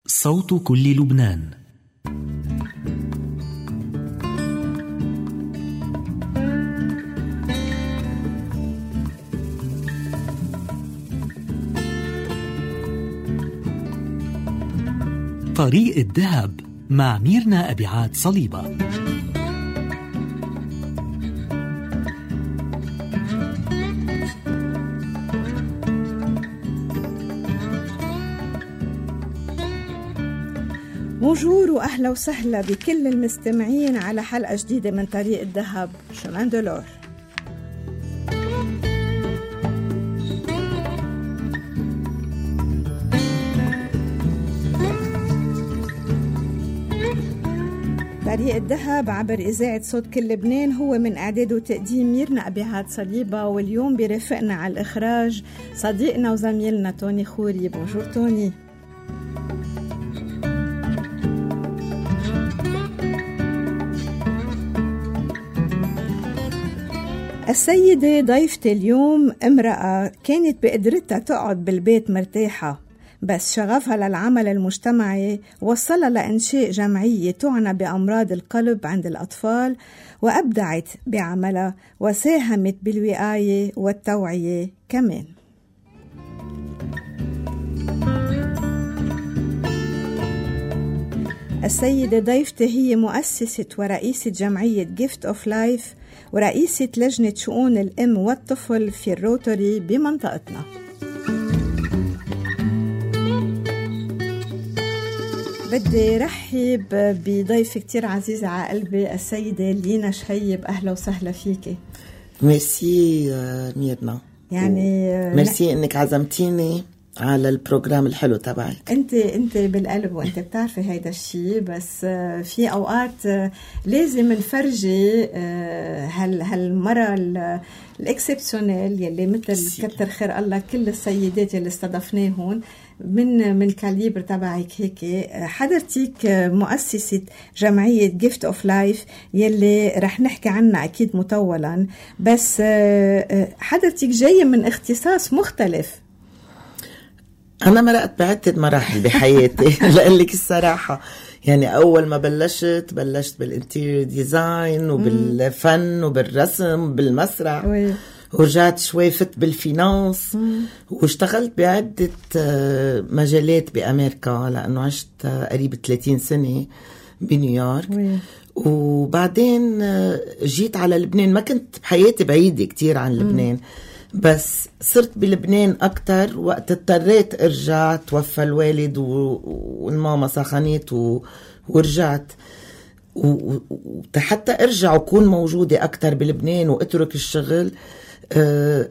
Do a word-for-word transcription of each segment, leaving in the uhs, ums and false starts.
صوت كل لبنان. طريق الذهب مع ميرنا أبيعات صليبة. بونجور وأهلا وسهلا بكل المستمعين على حلقة جديدة من طريق الذهب شمان دولار. طريق الذهب عبر إذاعة صوت كل لبنان هو من إعداد وتقديم ميرنا أبيعات صليبة، واليوم برافقنا على الإخراج صديقنا وزميلنا توني خوري. بونجور توني. السيدة ضيفتي اليوم امرأة كانت بقدرتها تقعد بالبيت مرتاحة، بس شغفها للعمل المجتمعي وصلها لإنشاء جمعية تعنى بأمراض القلب عند الأطفال، وأبدعت بعملها وساهمت بالوقاية والتوعية كمان. السيدة ضيفتي هي مؤسسة ورئيسة جمعية Gift of Life ورئيسة لجنة شؤون الأم والطفل في الروتري بمنطقتنا. بدي رحب بضيفة كتير عزيزة على قلبي، السيدة لينا شهيب. أهلا وسهلا فيكي. ميرسي ميرنا، يعني ميرسي انك عزمتيني على البروجرام الحلو تبعك. انت انت بالقلب وانت بتعرفي هيدا الشيء، بس في اوقات لازم نفرجي هال هالمره الاكسبسيونيل يلي مثل كتر خير الله كل السيدات اللي استضفناهم من من كاليبر تبعك. هيك حضرتك مؤسسة جمعية Gift of Life يلي رح نحكي عنها أكيد مطولا، بس حضرتك جاية من اختصاص مختلف. أنا مرقت بعدة مراحل بحياتي لقلك الصراحة. يعني أول ما بلشت بلشت بالانتيريور ديزاين وبالفن وبالرسم وبالمسرح، وي. ورجعت شوي فت بالفينانس، واشتغلت بعدة مجالات بأمريكا لأنه عشت قريب ثلاثين سنة بنيويورك، وي. وبعدين جيت على لبنان. ما كنت بحياتي بعيدة كتير عن لبنان، بس صرت بلبنان أكتر وقت اضطريت أرجع. توفى الوالد والماما سخنت و... ورجعت، وحتى أرجع وكون موجودة أكتر بلبنان وأترك الشغل. أه...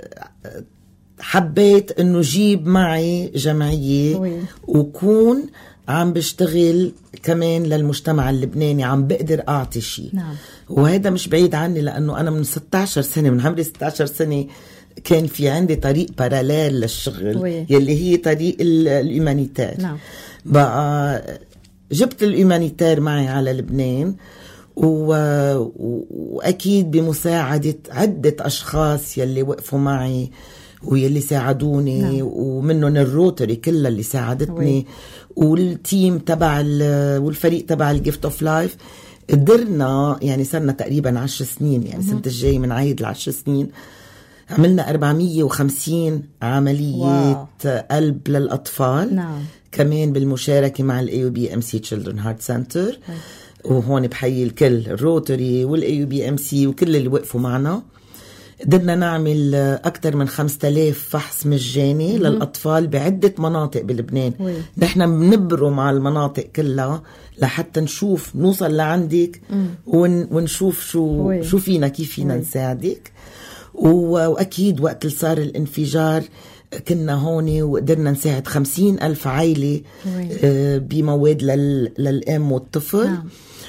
حبيت أنه جيب معي جمعية، وي. وكون عم بشتغل كمان للمجتمع اللبناني، عم بقدر أعطي شيء. نعم. وهذا مش بعيد عني، لأنه أنا من ستة عشر سنة، من عمري ستة عشر سنة كان في عندي طريق باراليل للشغل، وي. يلي هي طريق الهيومانيتير. نعم. بقى جبت الهيومانيتير معي على لبنان، و... وأكيد بمساعدة عدة أشخاص يلي وقفوا معي ويلي ساعدوني. نعم. ومنهم الروتري كلها اللي ساعدتني، وي. والتيم تبع ال... والفريق تبع الجيفت اوف لايف. قدرنا يعني صرنا تقريبا عشر سنين، يعني سنة الجاي من عيد العشر سنين عملنا أربعمية وخمسين عملية قلب للأطفال. نعم. كمان بالمشاركة مع ال إيه يو بي إم سي Children Heart Center، وهون بحيي الكل، الروتري وال إيه يو بي إم سي وكل اللي وقفوا معنا. قدرنا نعمل أكتر من خمسة آلاف فحص مجاني مم. للأطفال بعدة مناطق بلبنان. وي. نحن بنبرم على المناطق كلها لحتى نشوف نوصل لعندك ون ونشوف شو وي. شو فينا كيف فينا وي. نساعدك. وأكيد وقت اللي صار الانفجار كنا هون وقدرنا نساعد خمسين ألف عائلة بمواد لل... للأم والطفل. نعم.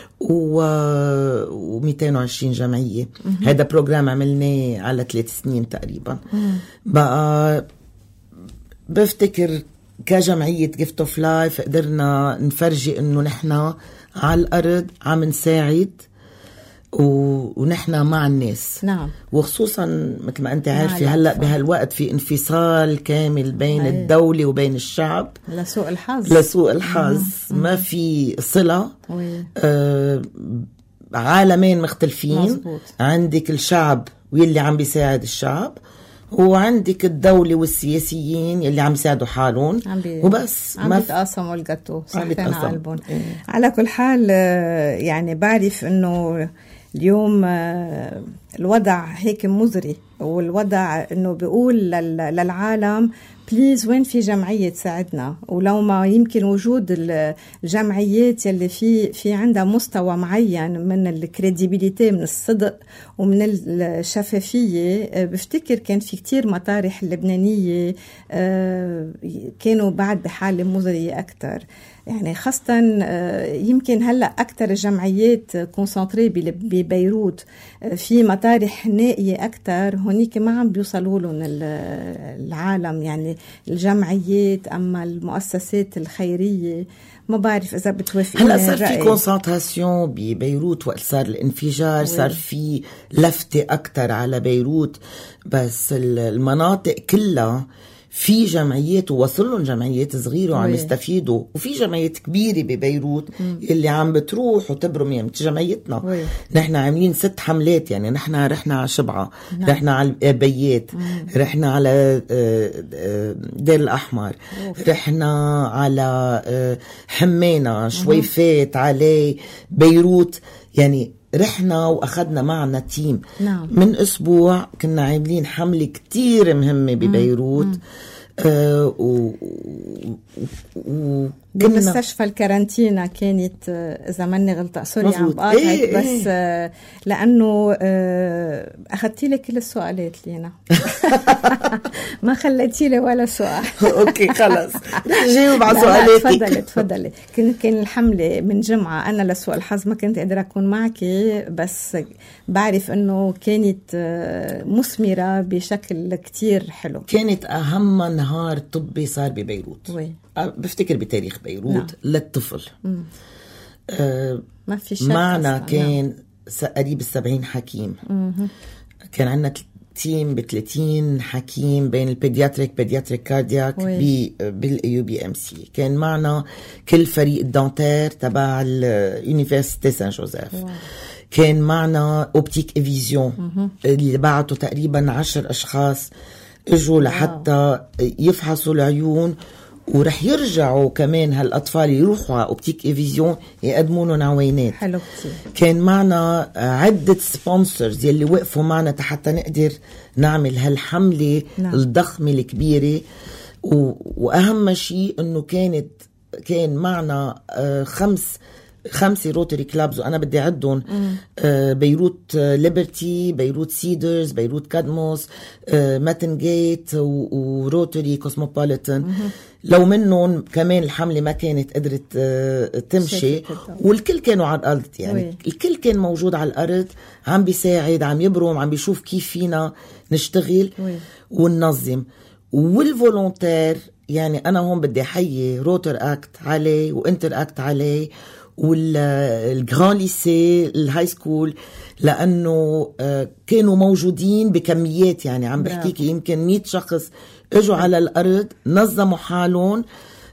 و مئتين وعشرين جمعية. هذا بروجرام عملناه على ثلاث سنين تقريبا. مم. بقى بفتكر كجمعية Gift of Life قدرنا نفرجي انه نحنا على الارض عم نساعد ونحن مع الناس. نعم. وخصوصا مثل ما أنت عارفة هلأ بهالوقت في انفصال كامل بين هي. الدولة وبين الشعب لسوء الحظ لسوء الحظ مم. ما في صلة. آه عالمين مختلفين. مزبوط. عندك الشعب واللي عم بيساعد الشعب، وعندك الدولة والسياسيين اللي عم يساعدوا حالهم وبس عم بيتقاسموا الجاتو صحتين عالبون. إيه. على كل حال يعني بعرف انه اليوم الوضع هيك مزري، والوضع انه بيقول للعالم بليز وين في جمعية تساعدنا، ولو ما يمكن وجود الجمعيات اللي في في عندها مستوى معين من الكريديبيليتي، من الصدق ومن الشفافية. بفتكر كان في كتير مطارح لبنانية كانوا بعد بحالة مزرية أكتر، يعني خاصة يمكن هلأ أكتر الجمعيات كونسنتري ببيروت، في مطارح نائية أكتر هونيك ما عم بيوصلوا لهم العالم، يعني الجمعيات أما المؤسسات الخيرية. ما بعرف إذا بتوافقين. هلا صار في كونسنتراسيون ببيروت وقت صار الانفجار، صار في لفتة أكتر على بيروت، بس المناطق كلها في جمعيات ووصلهم جمعيات صغيرة وعم يستفيدوا، وفي جمعيات كبيرة ببيروت مم. اللي عم بتروح وتبرم. يعني جمعيتنا وي. نحن عاملين ست حملات، يعني نحن رحنا على شبعة، نعم. رحنا على البيات، مم. رحنا على دير الأحمر، أوف. رحنا على حمينة، شويفات، علي بيروت، يعني رحنا وأخذنا معنا تيم. نعم. من أسبوع كنا عاملين حملة كتير مهمة ببيروت. مم. آه و... و... بمستشفى الكارانتينا كانت، إذا ماني غلطة سوري عم بقاطعك، إيه بس إيه. لأنه أخذتي لي كل السؤالات لينا ما خليتي لي ولا سؤال. أوكي خلاص جاوب على سؤالاتك. تفضلي تفضلي. كان كان الحملة من جمعة، أنا لسوء الحظ ما كنت قادرة أكون معك، بس بعرف إنه كانت مثمرة بشكل كتير حلو. كانت أهم نهار طبي صار ببيروت. وي. بفتكر بتاريخ بيروت. نعم. للطفل. آه ما في شك. معنا كان قريب السبعين حكيم. مم. كان عنا تيم بثلاثين حكيم بين البيدياتريك بيدياتريك كاردياك بالايو بي ام سي. كان معنا كل فريق الدانتير تبع اليونيفرسيتي سان جوزيف. واو. كان معنا اوبتيك ايفيزيون اللي بعتوا تقريبا عشر اشخاص اجوا لحتى يفحصوا العيون، ورح يرجعوا كمان هالأطفال يروحوا على أوبتيك إيفيزيون يقدموا لهم عوينات. حلو كتير. كان معنا عدة سبونسرز يلي وقفوا معنا حتى نقدر نعمل هالحملة. نعم. الضخمة الكبيرة. وأهم شيء أنه كانت كان معنا خمس خمسة روتري كلابز، وأنا بدي أعدهم: بيروت ليبرتي، بيروت سيدرز، بيروت كادموس، ماتنجيت، وروتري كوسموبوليتان. لو منهم كمان الحملة ما كانت قدرت تمشي، والكل كانوا على الأرض، يعني وي. الكل كان موجود على الأرض عم بيساعد، عم يبرم، عم بيشوف كيف فينا نشتغل وي. وننظم. والفولونتير، يعني أنا هون بدي أحيي روتر أكت عليه وإنتر أكت عليه والجران ليسي الهاي سكول، لأنه كانوا موجودين بكميات، يعني عم بحكيك يمكن مئة شخص اجوا على الأرض نظموا حالهم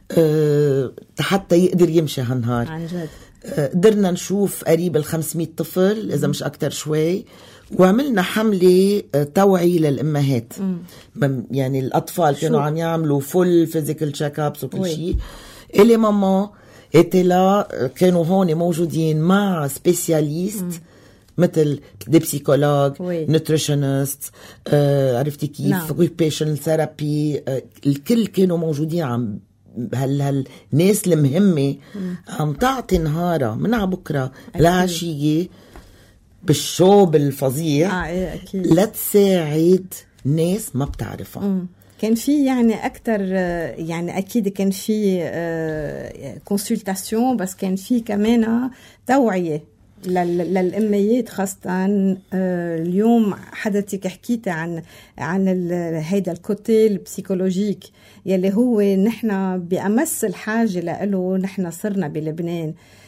حتى يقدر يمشي هالنهار. عن جد قدرنا نشوف قريب الخمسمائة طفل إذا مش أكتر شوي، وعملنا حملة توعية للأمهات. م. يعني الأطفال كانوا عم يعملوا فول فيزيكال تشيك ابس وكل شيء. إلي ماما إتلا كانوا هون موجودين مع سبيسياليست مثل دي بسيكولوج، نوتريشنست، آه عرفتي كيف، اوكيبيشنال ثيرابي، آه الكل كانوا موجودين. عم هال هالناس المهمة عم تعطي نهارها من على بكرة لعشية بالشوب الفظيع. آه إيه أكيد. لتساعد ناس ما بتعرفها. مم. كان في يعني أكتر، يعني أكيد كان في كونسلتاسيون، بس كان في كمان توعية للأميات خاصة. اليوم حدثك حكيت عن عن هيدا الكوتي البسيكولوجيك يلي هو نحن بأمس الحاجة له. نحن صرنا بلبنان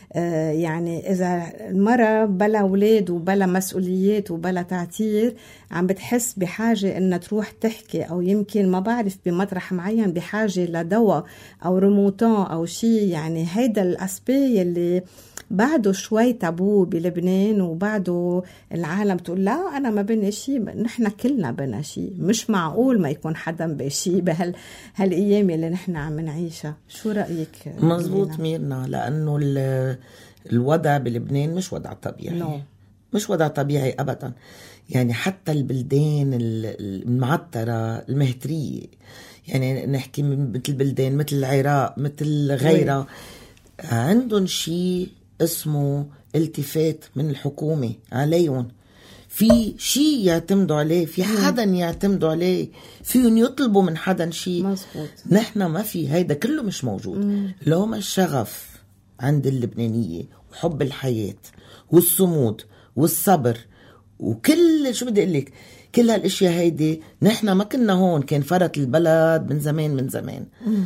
آه يعني إذا المرأة بلا أولاد وبلا مسؤوليات وبلا تعتير عم بتحس بحاجة إنها تروح تحكي، أو يمكن ما بعرف بمطرح معين بحاجة لدواء أو ريموتان أو شيء. يعني هيدا الأسبي اللي بعده شوي تابو بلبنان، وبعده العالم تقول لا أنا ما بني شيء، نحن كلنا بنا شيء، مش معقول ما يكون حدا بشيء بهال هالأيام اللي نحن عم نعيشها. شو رأيك؟ مزبوط ميرنا، لأنه الوضع بلبنان مش وضع طبيعي no. مش وضع طبيعي أبدا. يعني حتى البلدان المعطرة المهترية، يعني نحكي مثل بلدان مثل العراق مثل غيرها، عندهم شيء اسمه التفات من الحكومة عليهم، في شيء يعتمدوا عليه، في حدا يعتمدوا عليه، فيهم يطلبوا من حدا شيء. مزبوط. نحن ما في، هيدا كله مش موجود. مم. لو ما الشغف عند اللبنانية وحب الحياة والصمود والصبر وكل شو بدي أقولك كل هالاشياء هيدي، نحن ما كنا هون، كان فرط البلد من زمان من زمان. مم.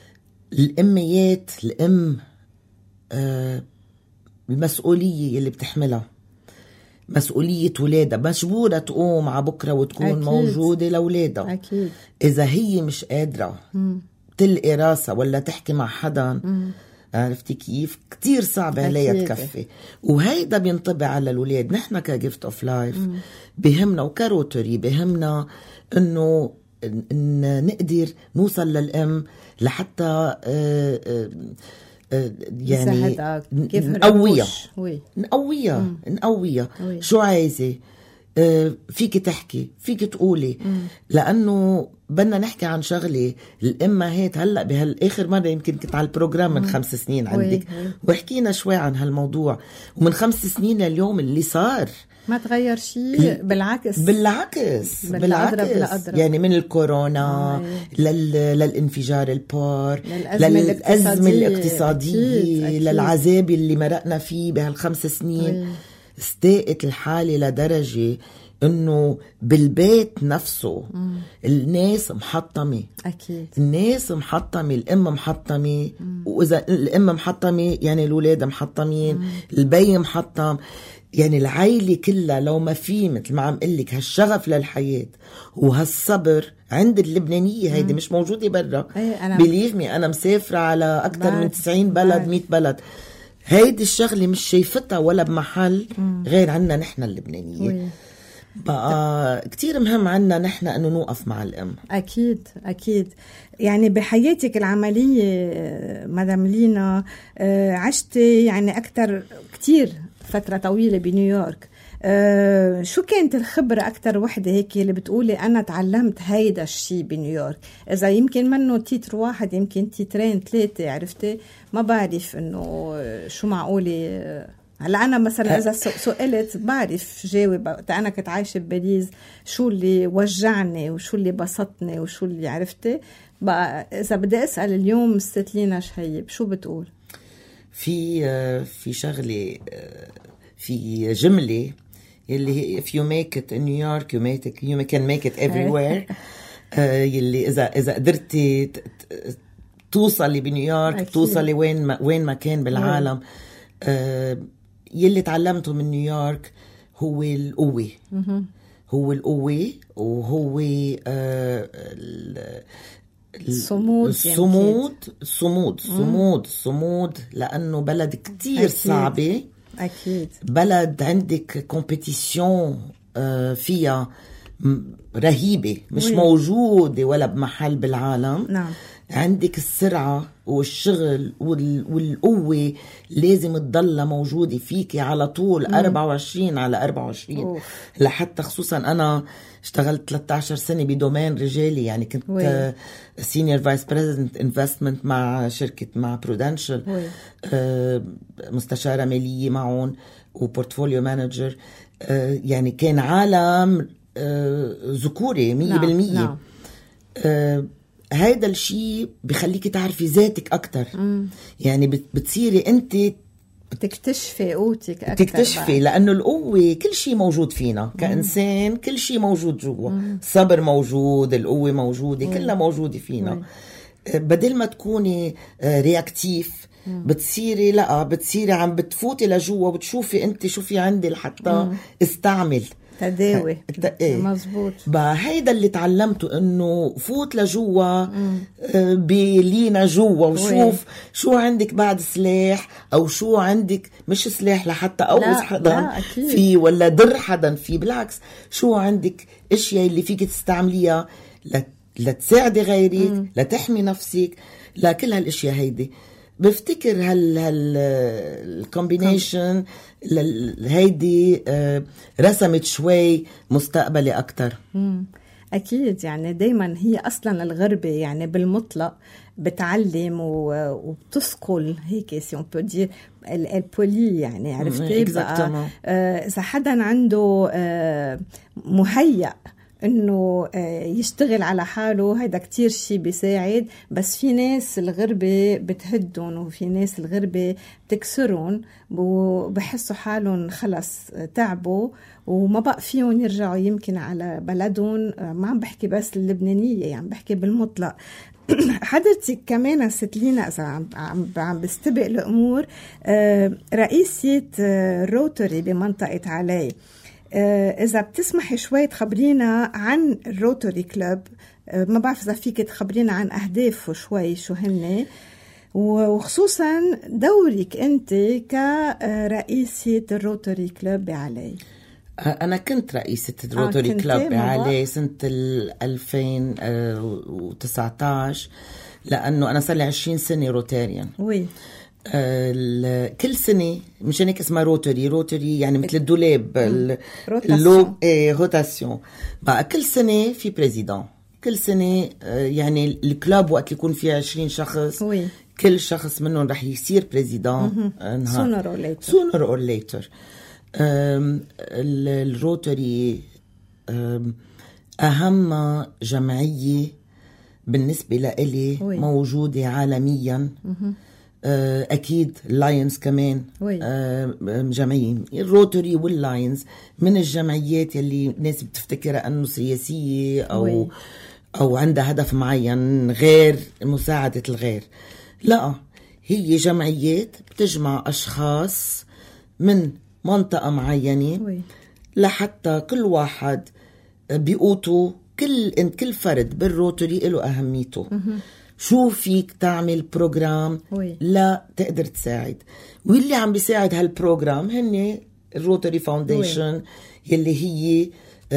الأميات، الأم آه المسؤولية اللي بتحملها، مسؤولية ولادها، مجبورة تقوم على بكرة وتكون أكيد. موجودة لولادها. أكيد. إذا هي مش قادرة مم. تلقي راسها ولا تحكي مع حدا، مم. عرفتي كيف؟ كتير صعب عليها تكفي. وهيدا بينطبع على الولاد. نحن كجيفت اوف لايف بهمنا وكروتري بهمنا انه إن نقدر نوصل للأم لحتى آه آه آه يعني نقويها نقويها نقويها شو عايزة، آه فيك تحكي، فيك تقولي. مم. لأنه بدنا نحكي عن شغلة الأمهات. هلأ بهالآخر مرة يمكن كنت على البروجرام من خمس سنين عندك وحكينا شوي عن هالموضوع، ومن خمس سنين اليوم اللي صار ما تغير شيء، بالعكس بالعكس بالعكس. يعني من الكورونا آه. لل... للانفجار البار، للأزمة, للأزمة الاقتصادية، أكيد. أكيد. للعذاب اللي مرقنا فيه بهالخمس سنين. أي. استاءت الحالة لدرجة انه بالبيت نفسه مم. الناس محطمة. اكيد الناس محطمة، الام محطمة، مم. واذا الام محطمة يعني الولاد محطمين، مم. البي محطم، يعني العائلة كلها. لو ما في مثل ما عم قلك هالشغف للحياة وهالصبر عند اللبنانية، هيدي مش موجودة برا. بليفمي انا مسافرة على اكتر من تسعين بلد، مية بلد، هيدي الشغلة مش شايفتها ولا بمحل مم. غير عنا نحن اللبنانية. وي. بقى كتير مهم عنا نحن أنه نوقف مع الأم. أكيد أكيد. يعني بحياتك العملية مدام لينا عشتي يعني أكتر كتير فترة طويلة بنيويورك. أه شو كانت الخبرة أكتر وحدة هيك اللي بتقولي أنا تعلمت هيدا الشي بنيويورك؟ إذا يمكن منه تيتر واحد، يمكن تيترين ثلاثة، عرفتي؟ ما بعرف إنه شو معقولة. هلا أنا مثلا إذا سئلت بعرف جاوب. أنا كنت عايشة بباريس، شو اللي وجعني وشو اللي بسطني وشو اللي عرفتي. بقى إذا بدي أسأل اليوم ست لينا شهيب شو بتقول؟ في في شغلة، في جملة اللي هي if you make it in New York you make it you can make it everywhere. يلي إذا إذا قدرتي توصلي بنيويورك توصلي وين ما وين ما كان بالعالم. يلي تعلمته من نيويورك هو القوة، هو القوة وهو الصمود الصمود الصمود الصمود الصمود لأنه بلد كتير أكيد. صعبة أكيد. بلد عندك كومبيتيشن فيها رهيبة مش وي. موجودة ولا بمحل بالعالم. نعم. عندك السرعة والشغل والقوة لازم تضل موجودة فيكي على طول. مم. أربعة وعشرين على أربعة وعشرين. أوه. لحتى خصوصا أنا اشتغلت ثلاثة عشر سنة بدومين رجالي، يعني كنت سينيور فايس بريزيدنت انفستمنت مع شركة مع برودنشل، آه مستشارة مالية معهم وبورتفوليو مانجر. آه يعني كان عالم آه ذكوري مية نعم. بالمية. نعم. آه هيدا الشيء بخليكي تعرفي ذاتك أكتر. مم. يعني بتصيري أنت تكتشفي قوتك أكتر، تكتشفي لأنه القوة كل شيء موجود فينا كإنسان. مم. كل شيء موجود جوا، الصبر موجود، القوة موجودة، مم. كلها موجودة فينا. مم. بدل ما تكوني رياكتيف بتصيري لا بتصيري عم بتفوتي لجوا وبتشوفي انت شو في عندي لحتى استعمل تداوي. ايه. مزبوط. هيدا اللي تعلمته انه فوت لجوا بلينا جوا وشوف شو عندك بعد سلاح او شو عندك مش سلاح لحتى اوز حدا فيه ولا در حدا فيه، بالعكس شو عندك اشياء اللي فيك تستعمليها لتساعدي غيرك لتحمي نفسك لكل هالاشياء هيدي. بفتكر هال هال الكومبينيشن هيدي رسمت شوي مستقبلي أكتر. أكيد يعني دايما هي أصلا الغربة يعني بالمطلق بتعلم وبتسقل هيك سي اون بو دير البولي يعني عرفتي بقى إذا حدا عنده مهيأ انه يشتغل على حاله هيدا كتير شي بيساعد. بس في ناس الغربة بتهدون وفي ناس الغربة بتكسرون وبحسوا حالهم خلص تعبوا وما بقى فيهم يرجعوا يمكن على بلدهم. ما عم بحكي بس اللبنانية يعني بحكي بالمطلق. حضرتك كمان ستلينا إذا عم, عم بستبق الأمور رئيسة روتري بمنطقة علي، إذا بتسمحي شوي تخبرينا عن الروتري كلوب. ما بعرف إذا فيك تخبرينا عن أهدافه شوي شو هن، وخصوصا دورك أنت كرئيسة الروتري كلوب بعلي. أنا كنت رئيسة الروتري آه كلوب بعلي سنة ألفين وتسعة عشر لأنه أنا صار لي عشرين سنة روتاريان. وي. كل سنة مشان هيك اسمها روتري. روتري يعني مثل الدولاب اللو ايه روتاسيون. بقى كل سنة في بريزيدان، كل سنة يعني الكلاب وقت يكون فيه عشرين شخص وي. كل شخص منهم رح يصير بريزيدان sooner or later. sooner or later. الروتري أهم جمعية بالنسبة لإلي موجودة عالميا. أكيد اللاينز كمان جمعية. الروتري واللاينز من الجمعيات اللي الناس بتفتكرها أنه سياسية أو وي. أو عندها هدف معين غير مساعدة الغير. لا، هي جمعيات بتجمع أشخاص من منطقة معينة وي. لحتى كل واحد بيقوتوا كل كل فرد بالروتري له أهميته. م- شو فيك تعمل بروجرام وي. لا تقدر تساعد، واللي عم بيساعد هالبروجرام هن الروتري فاونديشن يلي هي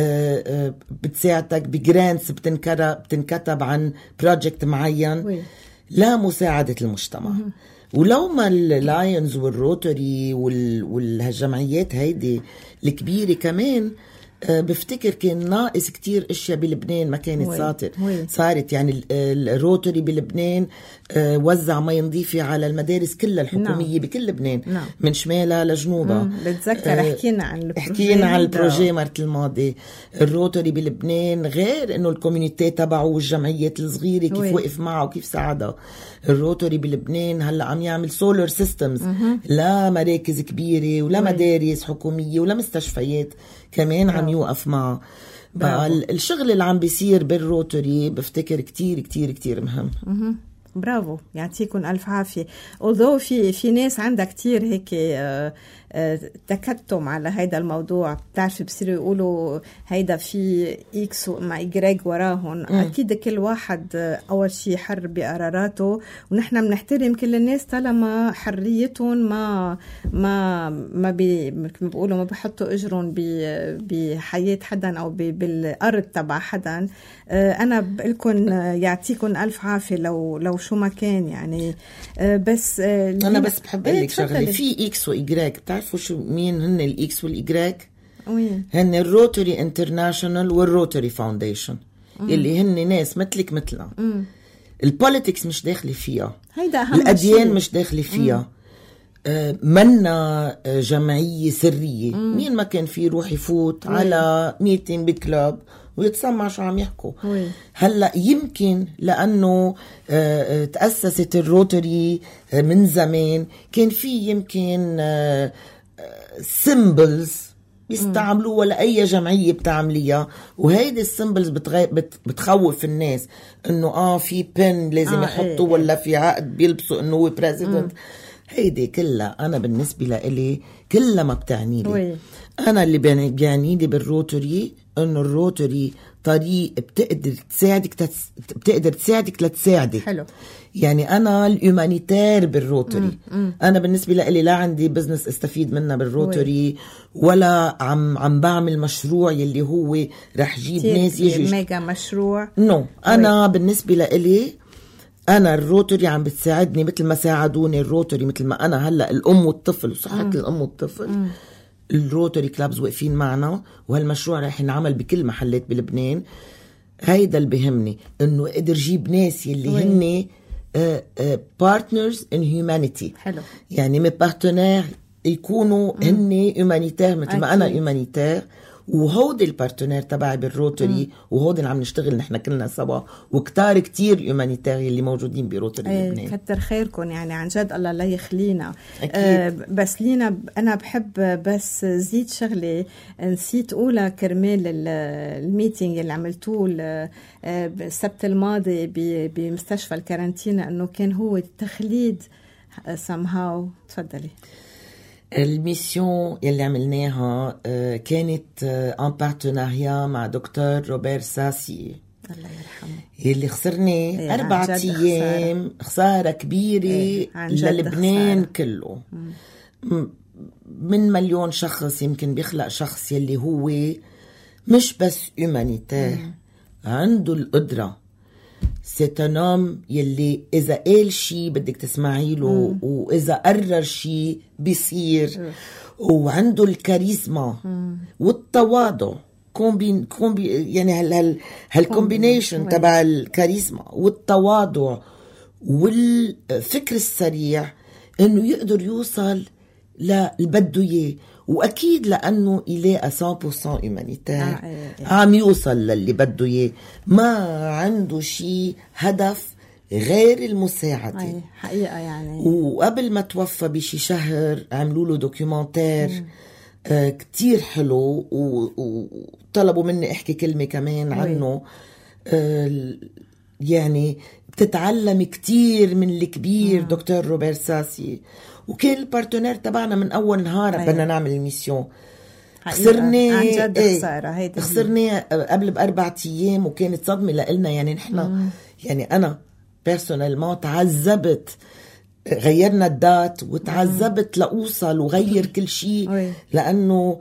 بتساعدك بجرانتس بتنكتب عن بروجكت معين وي. لا مساعدة المجتمع. م- ولو ما اللاينز والروتري والجمعيات هيدي الكبيرة كمان بفتكر كان ناقص كتير اشياء بلبنان ما كانت صارت صارت يعني الروتري بلبنان وزع مي نظيفة على المدارس كلها الحكومية نعم. بكل لبنان نعم. من شمالها لجنوبها. بتذكر حكينا عن البروجي حكينا عن البروجي مرت الماضي. الروتري بلبنان غير انه الكوميونيتي تبعه والجمعيات الصغيرة كيف وي. وقف معه وكيف ساعدها. الروتري بلبنان هلا عم يعمل سولار سيستمز لا مراكز كبيرة ولا وي. مدارس حكومية ولا مستشفيات كمان عم يوقف معه. بقى الشغل اللي عم بيصير بالروتري بفتكر كتير كتير كتير مهم. برافو، يعطيكم ألف عافية. although في في ناس عندها كتير هيك آه آه تكتم على هيدا الموضوع. بتعرفي بصيروا يقولوا هيدا في إكس مع إيجريج وراهن. م. أكيد كل واحد أول شيء حر بقراراته، ونحن بنحترم كل الناس طالما حريتهم ما ما ما بي بيقولوا ما بيحطوا إجرهم بحياة حدا أو بالأرض تبع حدا. آه أنا بقولكم يعطيكم ألف عافية لو لو شو ما كان يعني. آه بس آه أنا بس بحب أقول لك شغلة في إكس وإيجريج. بتعرفوا شو مين هن الإكس والإيجريج؟ هن الروتري انترناشونال والروتري فاونديشن اللي هن ناس مثلك مثلنا. البوليتكس مش داخلة فيها، هيدا أهم الأديان شيء. مش داخلة فيها. آه منا جمعية سرية. مم. مين ما كان فيه يروح يفوت وي. على ميتين بكلاب ويتسمع شو عم يحكوا. وي. هلأ يمكن لأنه آه تأسست الروتري آه من زمان كان في يمكن آه سيمبلز يستعملوا ولا أي جمعية بتعمليها، وهيدي السيمبلز بتغي... بت... بتخوف الناس إنه آه في بن لازم آه يحطوا إيه. ولا في عقد بيلبسوا إنه هو بريزيدنت. هيدي كلها أنا بالنسبة لإلي كلها ما بتعني لي. أنا اللي بيعني لي بالروتوري إنه الروتوري طريق بتقدر تساعدك تتس... بتقدر تساعدك لتساعدك. حلو. يعني أنا الهيومانيتير بالروتوري. مم. مم. أنا بالنسبة لي لا عندي بزنس استفيد منها بالروتوري ولا عم عم بعمل مشروع يلي هو رح جيب ناس يجي ميجا مشروع. نو no. أنا بالنسبة لي أنا الروتوري عم بتساعدني مثل ما ساعدوني الروتوري مثل ما أنا هلأ الأم والطفل وصحة الأم والطفل. مم. الروتوري كلابز واقفين معنا وهالمشروع راح ينعمل بكل محلات بلبنان. هيدا اللي بهمني إنه قدر جيب ناس يلي هن بارتنرز ان هيومانيتي. حلو. يعني مي بارتنير يكونوا هن هيومانيتير مثل ما انا هيومانيتير، وهودي البارتنير تبعي بالروتوري وهودي اللي عم نشتغل نحن كلنا سوا وكتار كتير هيومانيتير اللي موجودين بروتوري لبنان. كتر خيركم يعني عن جد الله لا يخلينا. آه بس لينا انا بحب بس زيد شغله نسيت اولى كرمال الميتينج اللي عملتوه السبت الماضي بمستشفى الكارانتينا انه كان هو التخليد somehow. تفضلي. الميسيون يلي عملناها كانت ان بارتناريا مع دكتور روبير ساسي الله يرحمه يلي خسرني أربعة أيام خسارة كبيرة ايه للبنان خسارة. كله مم. من مليون شخص يمكن بيخلق شخص يلي هو مش بس هيومانيتير عنده القدرة سيتنام يلي إذا قال شي بدك تسمعي له وإذا قرر شي بيصير وعنده الكاريزما مم. والتواضع كومبين كومبي يعني هال هال هالكومبينيشن تبع الكاريزما والتواضع والفكر السريع إنه يقدر يوصل للبده إياه. وأكيد لأنه إليه مية بالمية هيومانيتير آه إيه إيه. عم يوصل للي بده إياه ما عنده شي هدف غير المساعدة. أي حقيقة يعني. وقبل ما توفى بشي شهر عملوا له دوكيومنتير آه كتير حلو وطلبوا مني احكي كلمة كمان عنه. آه يعني بتتعلم كتير من الكبير آه. دكتور روبير ساسي وكان البارتنير تبعنا من أول نهار بدنا نعمل الميسيون. خسرني عن جد خسارة ايه خسرني قبل بأربعة أيام وكانت صدمة لإلنا. يعني نحن يعني أنا بيرسونال ما تعذبت غيرنا الدات وتعذبت لأوصل وغير كل شيء لأنه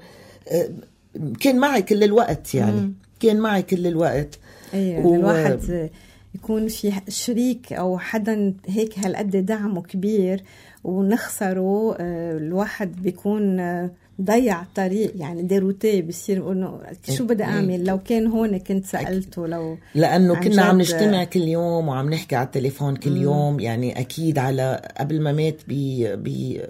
كان معي كل الوقت. يعني مم. كان معي كل الوقت. ايه و... الواحد يكون في شريك أو حدا هيك هالقد دعمه كبير ونخسره الواحد بيكون ضيع طريق يعني ديروتي بيصير انه شو بدي اعمل لو كان هون كنت سالته لو لانه كنا عم نجتمع كل يوم وعم نحكي على التليفون كل يوم. مم. يعني اكيد على قبل ما مات ب ب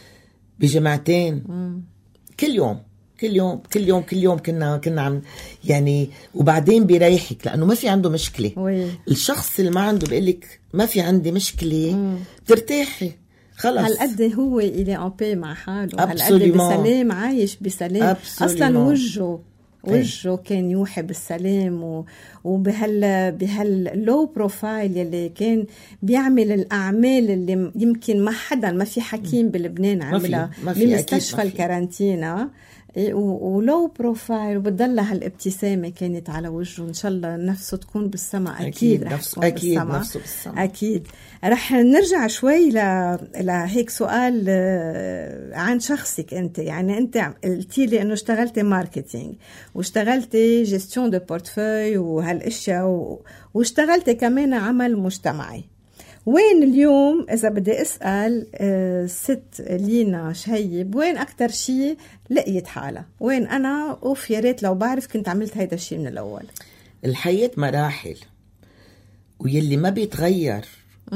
بجمعتين كل يوم كل يوم كل يوم كل يوم كنا كنا عم يعني. وبعدين بيريحك لانه ما في عنده مشكله. وي. الشخص اللي ما عنده بيقول لك ما في عندي مشكله بترتاحي خلص. هالقد هو إلي أن بي مع حاله هالقد بسلام عايش بسلام. أصلا وجهه وجهه كان يوحي بالسلام و... وبهال بهاللو بروفايل يلي كان بيعمل الأعمال اللي يمكن ما حدا ما في حكيم بلبنان عملها بمستشفى الكارانتينا. ولو بروفايل وبتضلها هالابتسامة كانت على وجهه. إن شاء الله نفسه تكون بالسما. أكيد, أكيد رح تكون أكيد بالسما. نفسه بالسما. أكيد. رح نرجع شوي ل... لهيك سؤال عن شخصك أنت. يعني أنت قلتي لي أنه اشتغلتي ماركتينج واشتغلتي جيستيون دو بورتفوي وهالاشياء و... واشتغلتي كمان عمل مجتمعي. وين اليوم إذا بدي أسأل آه ست لينا شهيب وين أكتر شيء لقيت حالة؟ وين أنا أوف يا ريت لو بعرف كنت عملت هيدا الشيء من الأول. الحياة مراحل ويلي ما بيتغير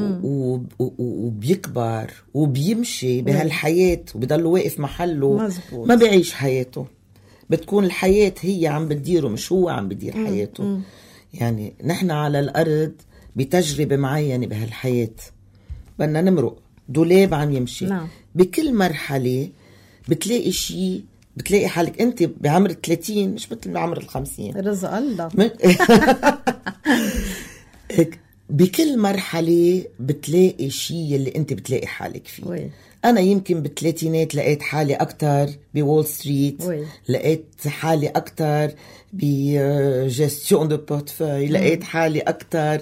وبيكبر وبيمشي بهالحياة وبيضل واقف محله. مزبوط. ما بيعيش حياته. بتكون الحياة هي عم بتديره مش هو عم بدير حياته. مم. يعني نحن على الأرض بتجربة معينة بهالحياة بدنا نمرق دولاب عم يمشي. نعم. بكل مرحلة بتلاقي شيء بتلاقي حالك أنت بعمر الثلاثين مش مثل بعمر الخمسين. رزق الله. بكل مرحلة بتلاقي شيء اللي أنت بتلاقي حالك فيه. وي. أنا يمكن بالثلاثينات لقيت حالي أكتر بول ستريت، وي. لقيت حالي أكتر بجستيون دو بورتفوي، لقيت حالي أكتر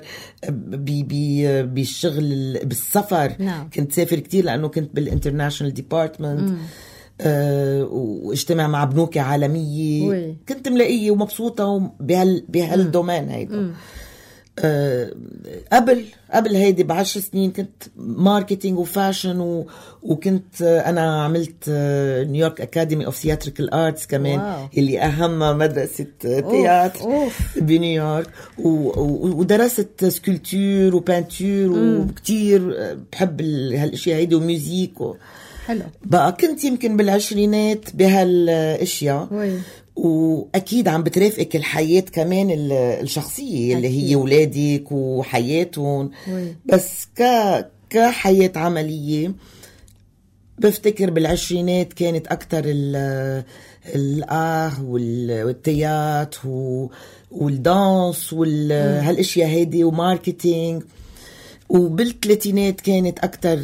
بالشغل بالسفر. نعم. كنت سافر كتير لأنه كنت بالانترناشنال ديبارتمنت، أه واجتمع مع بنوك عالمية. وي. كنت ملاقية ومبسوطة بهال بهالدومين هيدا. أه قبل قبل هيدي بعشر سنين كنت ماركتينج وفاشن و... وكنت أنا عملت نيويورك أكاديمي أوف ثياتريكال آرتس كمان. واو. اللي أهم مدرسة تياتر بنيويورك، و... و... ودرست سكولتور وبانتور وكتير بحب هالاشياء هيدي وميوزيك و... حلو. بقى كنت يمكن بالعشرينات بهالاشياء، واكيد عم بترافقك الحياة كمان الشخصية اللي أكيد. هي ولادك وحياتهم. وي. بس ك كحياة عملية بفتكر بالعشرينات كانت اكتر الآه والتيات والدانس وهالاشياء هيدي وماركتينج. وبالثلاثينات كانت أكتر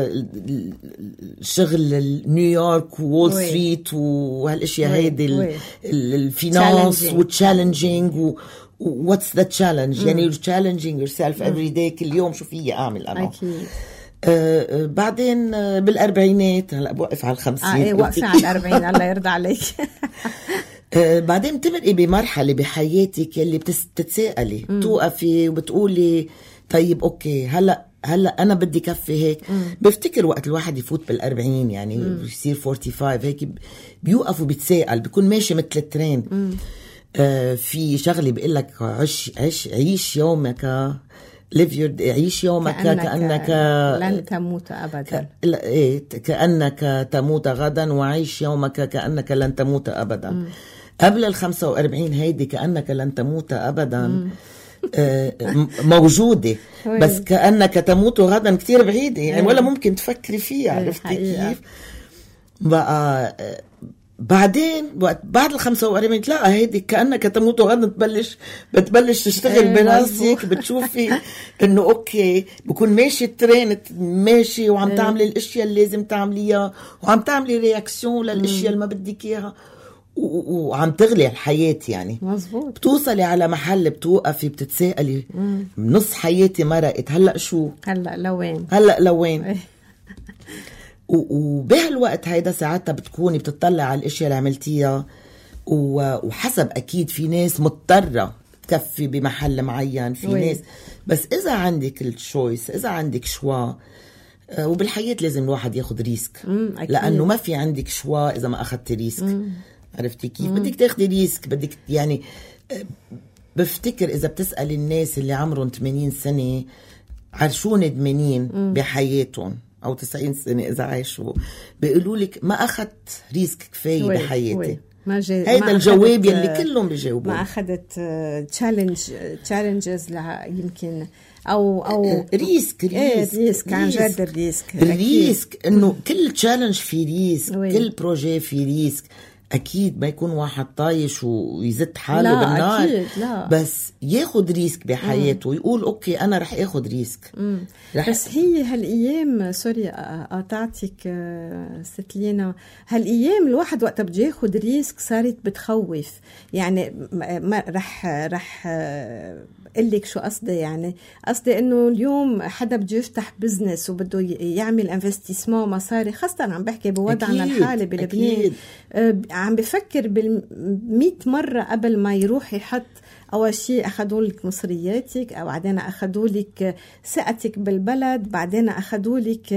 شغل نيويورك وول ستريت وهالاشياء هيدي الفينانس والتشالنجينج و what's the challenge. مم. يعني you're challenging yourself every day، كل يوم شو فيي أعمل أنا. أكيد. آه بعدين آه بالأربعينات هلأ بوقف على الخمسين. آه إيه وقفي على الأربعين الله يرضى عليك. آه بعدين تمرقي بمرحلة بحياتك اللي بتتساءلي، توقفي وبتقولي طيب أوكي هلأ هلأ أنا بدي كفي هيك. مم. بفتكر وقت الواحد يفوت بالأربعين يعني يصير خمسة وأربعين هيك بيوقف وبيتساءل، بيكون ماشي مثل الترين. آه في شغلي بيقلك عيش عيش عيش يومك live your عيش يومك كأنك, كأنك لن تموت أبدا. ك... إيه كأنك تموت غدا، وعيش يومك كأنك لن تموت أبدا. مم. قبل الخمسة وأربعين هيدي كأنك لن تموت أبدا. مم. موجودة بس كأنك تموت غدا كتير بعيدة يعني، ولا ممكن تفكري فيها. عرفتي كيف بقى؟ بعدين بعد الخمسة وأربعين لا هيدي كأنك تموت غدا تبلش بتبلش تشتغل براسك، بتشوفي انه اوكي بكون ماشي الترين ماشي وعم تعملي الاشياء اللي لازم تعمليها، وعم تعملي رياكسيون للاشياء اللي ما بدك اياها، وعم تغلي الحياة يعني. مزبوط. بتوصلي على محل بتوقفي بتتساءلي نص حياتي مرقت، هلأ شو؟ هلأ لوين؟ هلأ لوين؟ وبهالوقت هيدا ساعتها بتكوني بتطلع على الاشياء اللي عملتيها، وحسب اكيد في ناس مضطرة تكفي بمحل معين، في وين. ناس بس اذا عندك التشويس، اذا عندك شوا، وبالحياة لازم الواحد ياخد ريسك، لانه ما في عندك شوا اذا ما اخدت ريسك. مم. عرفتي كيف؟ بدك تاخدي ريسك، بدك يعني بفتكر إذا بتسأل الناس اللي عمرهم ثمانين سنة عرشون ندمانين بحياتهم أو تسعين سنة إذا عايشوا، بيقولوا لك ما أخذت ريسك كفاية وي بحياتي. وي. ما جي... هيدا الجواب يلي كلهم بيجاوبوا. ما أخذت تشالنج تشالنجز يمكن أو أو ريسك ريسك ريسك عن جد الريسك الريسك إنه كل تشالنج في ريسك، كل بروجي في ريسك. أكيد ما يكون واحد طايش ويزت حاله لا بالنار. أكيد لا. بس ياخد ريسك بحياته ويقول أوكي أنا رح أخد ريسك. رح بس هي هالأيام سوري قطعتك ست لينا، هالأيام الواحد وقت بده ياخد ريسك صارت بتخوف يعني. ما رح رح قلك شو قصدي يعني، قصدي إنه اليوم حدا بده يفتح بزنس وبده يعمل انفستيسمون مصاري، خاصة عم بحكي بوضعنا الحالي بلبنان، عم بفكر بالمئة مرة قبل ما يروح يحط. أول شيء أخذوا لك مصرياتك، أو بعدين أخذوا لك ثقتك بالبلد، بعدين أخذوا لك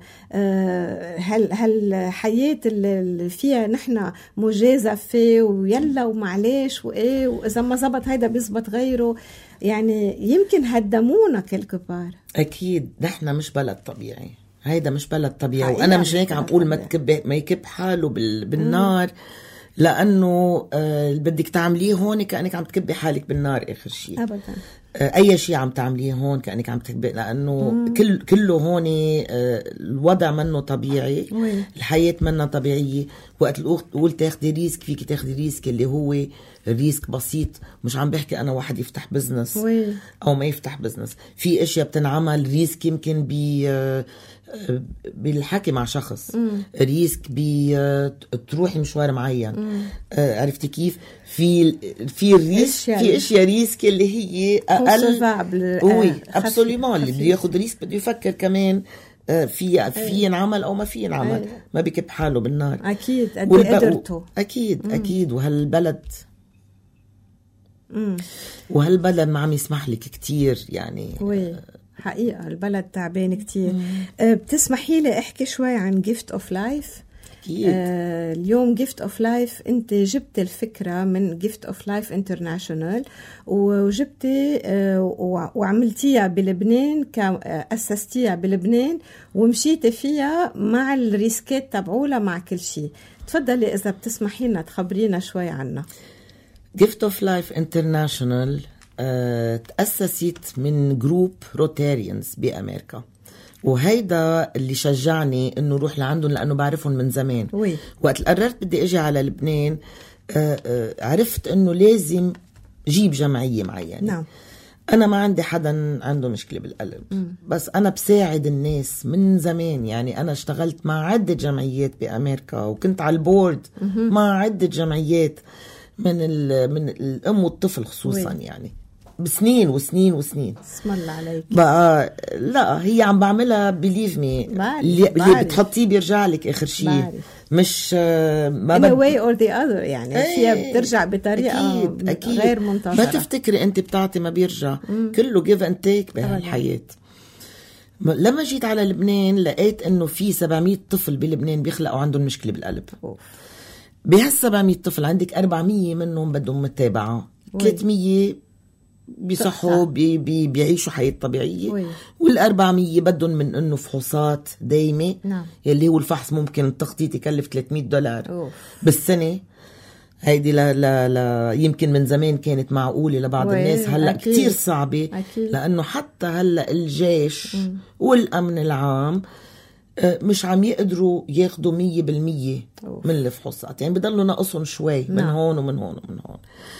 هال هالحياة اللي فيها نحن مجازفة ويلا ومعليش وإيه، وإذا ما زبط هيدا بيزبط غيره يعني. يمكن هدمونا كالكبار. أكيد نحن مش بلد طبيعي، هيدا مش بلد طبيعي. وأنا مش هيك عم بقول ما تكب ما يكب حاله بالنار، لأنه آه بدك تعمليه هون كأنك عم تكبي حالك بالنار آخر شيء. أبدا. آه أي شيء عم تعمليه هون كأنك عم تكبي، لأنه مم. كل كله هون آه الوضع منه طبيعي. وي. الحياة منه طبيعية. وقت الأول تاخدي ريسك فيك تاخدي ريسك اللي هو الريسك بسيط. مش عم بحكي أنا واحد يفتح بزنس وي. أو ما يفتح بزنس، في أشياء بتنعمل ريسك يمكن ب بالحكي مع شخص، مم. ريسك بتروحي مشوار معين، آه عرفتي كيف؟ في في الريسك في اشياء ريسك اللي هي اقل. وي ابسوليومون اللي بده ياخذ ريسك بده يفكر كمان في في ينعمل او ما في ينعمل، ما بكب حاله بالنار. اكيد قد ايه قدرته. اكيد مم. اكيد وهالبلد مم. وهالبلد ما عم يسمح لك كتير يعني. وي حقيقة البلد تعبان كتير. أه بتسمحي لي احكي شوي عن Gift of Life؟ آه اليوم Gift of Life انت جبت الفكرة من Gift of Life International وجبتي آه وعملتيها بلبنان، أسستيها بلبنان ومشيتي فيها مع الريسكات تبعولها مع كل شيء. تفضلي إذا بتسمحي لنا تخبرينا شوي عنها. Gift of Life International آه تأسست من جروب روتاريانز بأمريكا، وهيدا اللي شجعني انه روح لعندهم لانه بعرفهم من زمان. وي. وقت قررت بدي اجي على لبنان آآ آآ عرفت انه لازم جيب جمعية معينة. نعم. انا ما عندي حدا عنده مشكلة بالقلب، م. بس انا بساعد الناس من زمان. يعني انا اشتغلت مع عدة جمعيات بامريكا وكنت على البورد م- مع عدة جمعيات من من الام والطفل خصوصا. وي. يعني بسنين وسنين وسنين. اسم الله عليك. بقى لا هي عم بعملها بليف مي اللي, اللي بتحطيه بيرجع لك اخر شيء، مش ما in a way or the other يعني. ايه فيها بترجع بطريقه أكيد. أكيد. غير منتظره. ما تفتكري انت بتعطي ما بيرجع. مم. كله give and take بهالحياه. لما جيت على لبنان لقيت انه في سبعمية طفل بلبنان بيخلقوا عندهم مشكله بالقلب. بهال سبعمية طفل عندك أربعمية منهم بدهم متابعه، ثلاثمية بيصحوا بي بي بيعيشوا حياة طبيعية، والأربعمية بدهم من إنه فحوصات دايمة. نعم. يلي هو الفحص ممكن التخطيط يكلف ثلاثمية دولار أوف. بالسنة. هيدي لا لا لا يمكن من زمان كانت معقولة لبعض الناس، هلا أكيد. كتير صعبة. أكيد. لأنه حتى هلا الجيش م. والأمن العام مش عم يقدروا ياخدوا مية بالمية أوف. من الفحوصات، يعني بضلوا ناقصهم شوي. نعم. من هون ومن هون ومن هون.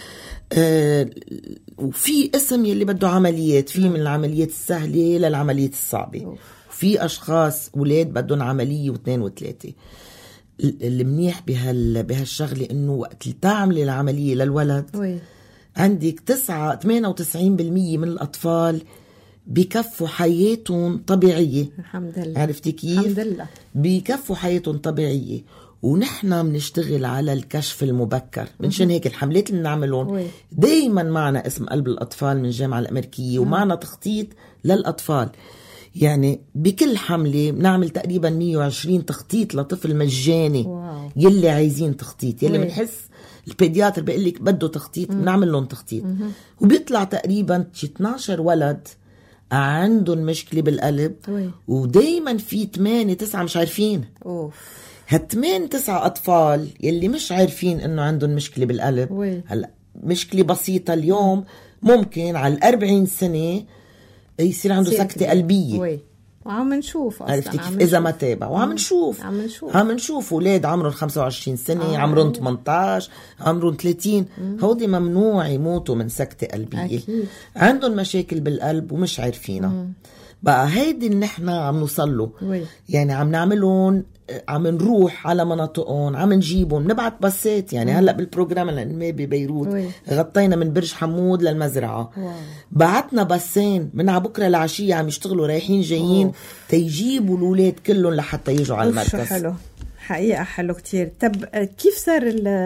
آه وفي اسم يلي بده عمليات، في من العمليات السهلة للعمليات الصعبة، وفي أشخاص ولاد بدهم عملية واثنين وثلاثة. اللي منيح بهال بهالشغلة إنه وقت تعملي العملية للولد وي. عندك تسعة ثمانية وتسعين بالمية من الأطفال بيكفوا حياتهم طبيعية. الحمد لله. عرفتي كيف؟ الحمد لله. بيكفوا حياتهم طبيعية. ونحن بنشتغل على الكشف المبكر، منشان هيك الحملات اللي بنعملهم دايما معنا اسم قلب الأطفال من الجامعة الأمريكية، ومعنا تخطيط للأطفال. يعني بكل حملة بنعمل تقريبا مية وعشرين تخطيط لطفل مجاني. واو. يلي عايزين تخطيط، يلي بنحس البيدياتر بيقلك بده تخطيط بنعمل لهم تخطيط. مم. وبيطلع تقريبا اثناشر ولد عندهم مشكلة بالقلب. وي. ودايما في ثمانية تسعة مش عارفين. أوف. هالثمان تسعة أطفال يلي مش عارفين إنه عندهم مشكلة بالقلب. وي. هلا مشكلة بسيطة اليوم ممكن على الأربعين سنة يصير عنده سكتة قلبية. وي. وعم نشوف عرفتي كيف إذا ما تابع. وعم نشوف عم نشوف عم نشوف أولاد عمرهم خمسة وعشرين سنة، آه. عمرهم ثمانية عشر، عمرهم ثلاثين. هودي ممنوع يموتوا من سكتة قلبية. أكيد. عندهم مشاكل بالقلب ومش عارفينها. بقى هيدي اللي نحن عم نوصله. يعني عم نعملون، عم نروح على مناطقهم، عم نجيبهم، نبعت بسات. يعني هلأ بالبروجرام الانمائي ببيروت وي. غطينا من برج حمود للمزرعة. واو. بعتنا بسين من عبكرة العشية عم يشتغلوا رايحين جايين تيجيبوا الولاد كلهم لحتى يجوا على المركز. حلو حقيقة، حلو كتير. طب كيف صار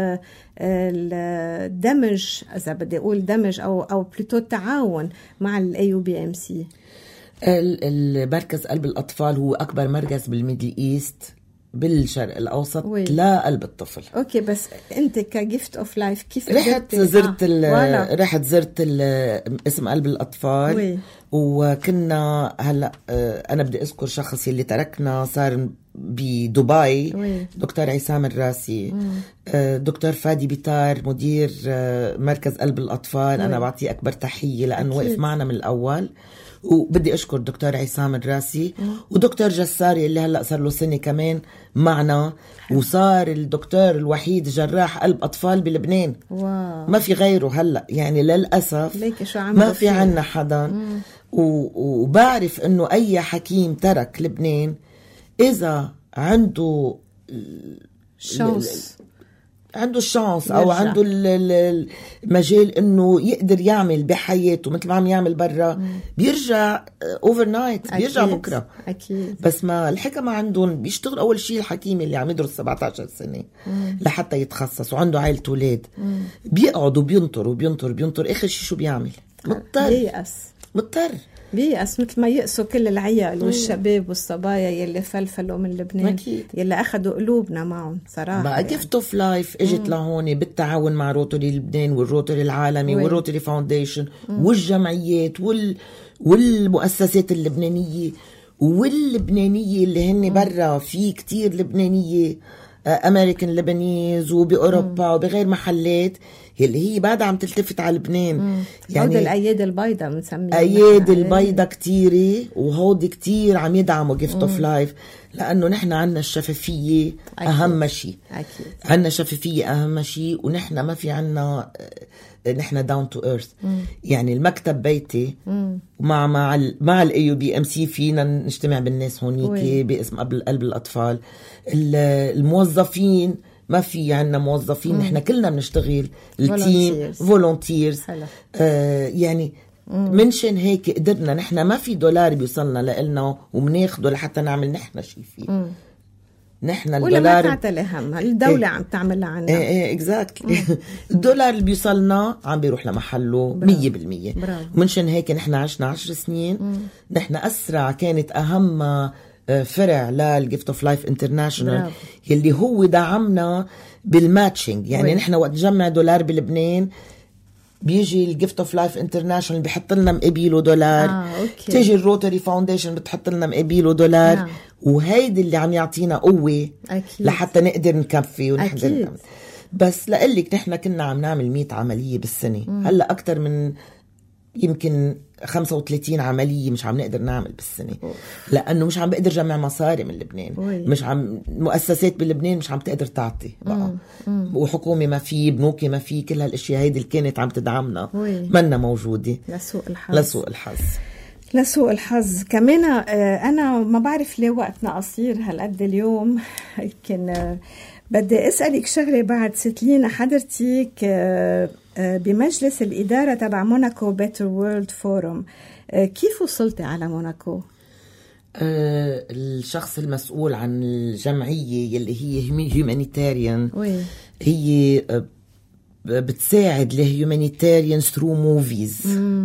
الدمج، إذا بدي أقول دمج أو أو بلوتو التعاون مع الأي يو بي إم سي؟ المركز قلب الأطفال هو أكبر مركز بالميدل إيست بالشرق الأوسط لا قلب الطفل. أوكي، بس أنت كجيفت أوف لايف كيف رحت زرت آه. رحت زرت اسم قلب الأطفال. وي. وكنا هلأ أنا بدي أذكر شخص اللي تركنا صار بدبي. وي. دكتور عسام الراسي. مم. دكتور فادي بيتار مدير مركز قلب الأطفال. وي. أنا بعطيه أكبر تحية لأنه وقف معنا من الأول. وبدي أشكر دكتور عسام الراسي. مم. ودكتور جساري اللي هلأ صار له سنة كمان معنا. حلو. وصار الدكتور الوحيد جراح قلب أطفال بلبنان. واو. ما في غيره هلأ، يعني للأسف ما في عنا حدا. مم. وبعرف إنه أي حكيم ترك لبنان إذا عنده شانس عنده الشانس أو عنده المجال إنه يقدر يعمل بحياته مثل ما عم يعمل برا، بيرجع اوفر نايت، بيرجع بكرة أكيد. بس ما الحكمة عندهم بيشتغل أول شيء الحكيم اللي عم يدرس سبعة عشر سنة مم. لحتى يتخصص وعنده عائلة أولاد، بيقعد وبينطر وبينطر بينطر آخر شيء شو بيعمل؟ مضطر بيأس مضطر بيأس مثل ما يأسوا كل العيال والشباب والصبايا يلي فلفلوا من لبنان أكيد. يلي أخذوا قلوبنا معهم صراحة. بقى جيفت اوف لايف اجت لهون بالتعاون مع روتري لبنان والروتري العالمي وي. والروتري فاونديشن والجمعيات وال... والمؤسسات اللبنانية واللبنانية اللي هن برا، في كتير لبنانية أمريكان لبنانيز وبأوروبا وبغير محلات اللي هي بعد عم تلتفت على لبنان. مم. يعني هودي الأياد البيضة بنسميها أياد البيضة كتيرة، وهودي كتير عم يدعموا جيفت اوف لايف لأنه نحن عنا الشفافية أهم شيء، عنا شفافية أهم شيء، ونحن ما في عنا نحن داون تو ايرث. يعني المكتب بيتي مم. مع مع ال مع الاي بي ام سي فينا نجتمع بالناس هونيك باسم قبل قلب الأطفال. الموظفين ما في عنا موظفين، مم. نحن كلنا بنشتغل التيم فولونتيرز آه يعني مم. منشان هيك قدرنا نحن ما في دولار بيوصلنا لإلنا ومناخده لحتى نعمل نحن شيء فيه. مم. نحن الدولار ولا ما تعتلي هم الدولة ايه. عم تعمل عنا ايه ايه اكزاكتلي. الدولار اللي بيوصلنا عم بيروح لمحله مية بالمية. منشان هيك نحن عشنا عشر سنين. مم. نحن أسرع كانت أهم فرع للجيفت اوف لايف انترناشونال يلي هو دعمنا بالماتشنج. يعني نحن وقت نجمع دولار بلبنان بيجي الجيفت اوف لايف انترناشونال بيحط لنا مقابله دولار، آه، تيجي الروتري فاونديشن بتحط لنا مقابله دولار، آه. وهيدي اللي عم يعطينا قوة أكيد. لحتى نقدر نكفي ونحضر نعمل. بس لقلك نحن كنا عم نعمل مية عملية بالسنة. مم. هلأ أكتر من يمكن خمسة وثلاثين عملية مش عم نقدر نعمل بالسنة. أوه. لأنه مش عم بقدر جمع مصاري من لبنان. أوه. مش عم مؤسسات بلبنان مش عم تقدر تعطي بقى. مم. وحكومة ما في، بنوكي ما في، كل هالاشياء هيدي اللي كانت عم تدعمنا منا موجودة. لسوء الحظ لسوء الحظ لسوء الحظ كمان. أنا ما بعرف ليه وقتنا قصير هالقد اليوم، لكن بدي أسألك شغلة بعد. ستلينا حضرتك بمجلس الإدارة تبع موناكو بيتر وورلد فورم، كيف وصلتي على موناكو؟ أه الشخص المسؤول عن الجمعية اللي هي هيومانيتاريان، هي بتساعد الهيومانيتاريان ثرو موفيز.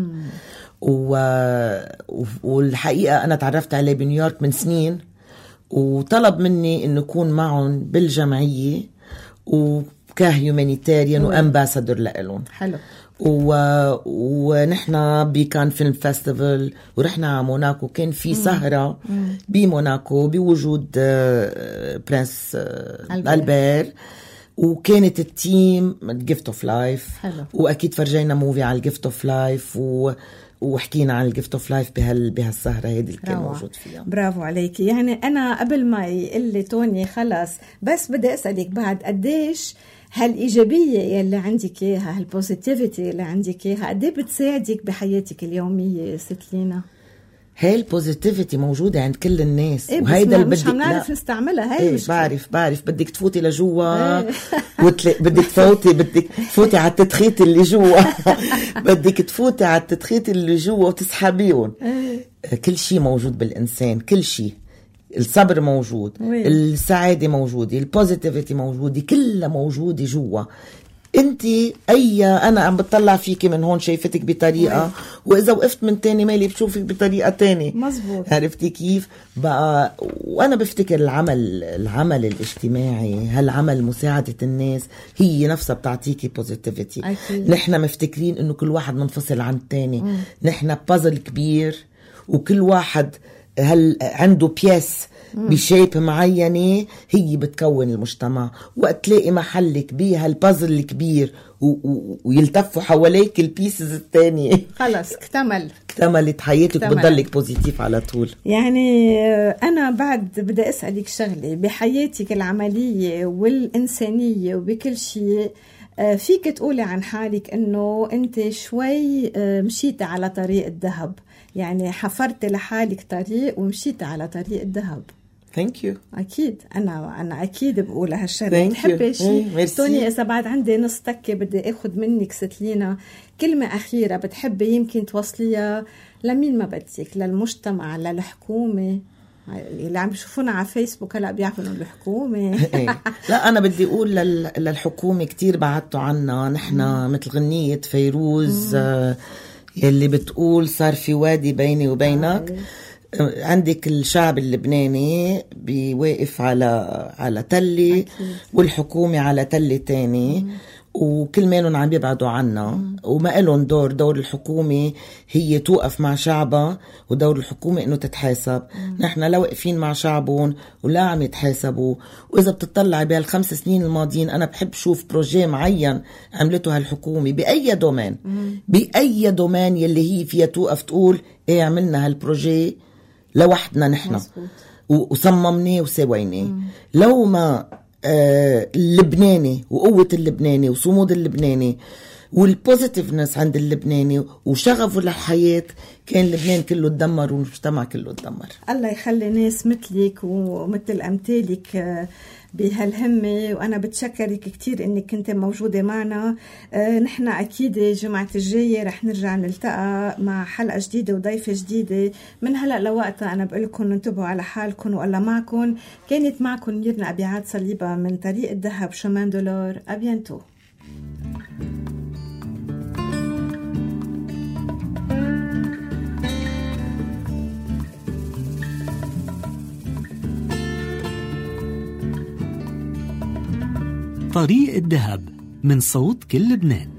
والحقيقة أنا تعرفت عليه بنيويورك من سنين، وطلب مني إنه أكون معهم بالجمعية وكهيومانيتاريان وأمباسادور لإلهم. حلو. و... ونحن بكان فيلم فيستيفال ورحنا على موناكو، كان في سهرة بموناكو بوجود برنس ألبير، وكانت التيم جيفت اوف لايف، واكيد فرجينا موفي على الجيفت اوف لايف و... وحكينا عن الجيفت اوف لايف بهال بهالسهره هيدي اللي كان موجود فيها. برافو عليكي. يعني انا قبل ما يقول لي توني خلص، بس بدي اسالك بعد قديش هالايجابيه اللي عندك اياها، هالبوزيتيفيتي اللي عندك اياها، قد ايه بتساعدك بحياتك اليوميه ستلينا؟ هاي البوزيتيفيتي موجودة عند كل الناس. إيه، وهيدا اللي مش عم نعرف نستعملها. هاي إيه مش بعرف بعرف بدك تفوتي لجوا إيه. وتل... بدك تفوتي بدك تفوتي على التدخيت اللي جوا بدك تفوتي على التدخيت اللي جوا وتسحبيهم. إيه. كل شيء موجود بالإنسان، كل شيء. الصبر موجود، ويه. السعادة موجودة، البوزيتيفيتي موجودة، كلها موجودة جوا. انت اي انا عم بتطلع فيكي من هون شايفتك بطريقه، واذا وقفت من تاني مالي بشوفك بطريقه تاني. مزبوط. عرفتي كيف بقى؟ وانا بفتكر العمل العمل الاجتماعي، هالعمل مساعده الناس هي نفسها بتعطيكي بوزيتيفيتي. نحن مفتكرين انه كل واحد منفصل عن التاني، نحن بازل كبير وكل واحد هل عنده بياس بشيب معينة هي بتكون المجتمع. وقت تلاقي محلك بيها البازل الكبير و- و- ويلتفوا حواليك البيسز الثانية، خلص اكتمل اكتملت حياتك، بتضلك بوزيتيف على طول. يعني أنا بعد بدي أسألك شغلة بحياتك العملية والإنسانية وبكل شيء، فيك تقولي عن حالك إنه أنت شوي مشيت على طريق الذهب، يعني حفرت لحالك طريق ومشيت على طريق الذهب؟ ثانك يو. اكيد انا انا اكيد بقول هالشيء. بتحبي شيء توني؟ اذا بعد عندي نص تكه بدي اخذ منك ستلينا كلمه اخيره بتحبي يمكن توصليها لمين ما بدك، للمجتمع، للحكومه اللي عم بيشوفونا على فيسبوك هلا بيعرفوا انه الحكومه. لا انا بدي اقول لل... للحكومه كتير بعدتوا عنا نحن مثل غنيه فيروز آه يلي بتقول صار في وادي بيني وبينك. آه. عندك الشعب اللبناني بيواقف على على تلة والحكومة على تلة تاني. مم. وكل مالهم عم يبعدوا عنا وما إلهم دور. دور الحكومة هي توقف مع شعبها ودور الحكومة إنه تتحاسب. نحن لا واقفين مع شعبهم ولا عم يتحاسبوا. وإذا بتطلع بهالخمس سنين الماضيين أنا بحب شوف بروجي معين عملته هالحكومة بأي دومين بأي دومين يلي هي فيها توقف تقول إيه عملنا هالبروجي لوحدنا نحن وصممناه وسويناه. لو ما آه اللبناني وقوة اللبناني وصمود اللبناني والبوزيتيفنس عند اللبناني وشغفه للحياة كان لبنان كله تدمر والمجتمع كله تدمر. الله يخلي ناس مثلك ومثل أمثالك بهالهمة، وأنا بتشكرك كتير إنك كنت موجودة معنا. آه نحن أكيد جمعة الجاية رح نرجع نلتقى مع حلقة جديدة وضيفة جديدة. من هلأ لوقتها أنا بقولكم انتبهوا على حالكم والله معكم. كانت معكم ميرنا أبيعاد صليبة من طريق الذهب شمان دولار. أبيانتو. طريق الذهب من صوت كل لبنان.